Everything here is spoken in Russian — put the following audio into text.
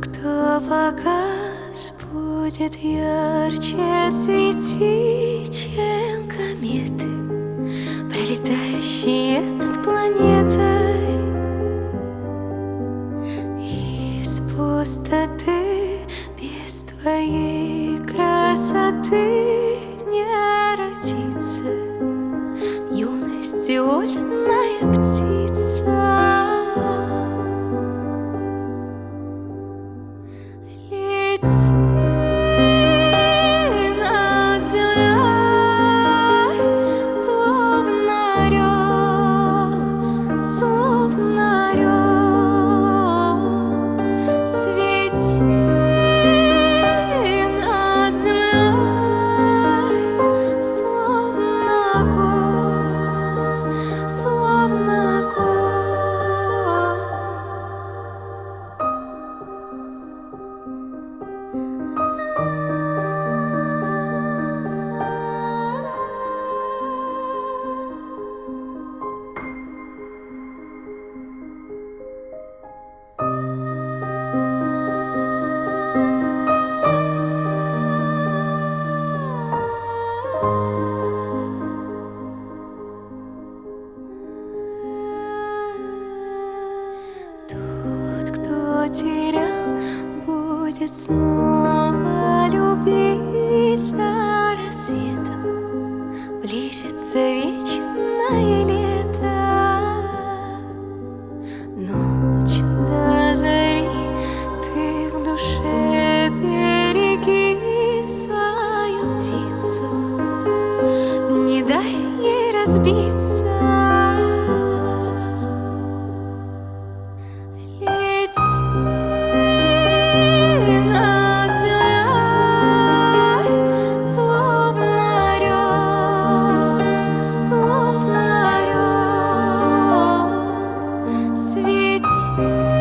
кто погас, будет ярче светить, чем кометы, пролетающие над планетой. Из пустоты без твоей красоты не родится юность, вольная птица. Терял, будет снова любить за рассветом. Близится вечное лето, ночь до зари. Ты в душе береги свою птицу, не дай ей разбиться. Свети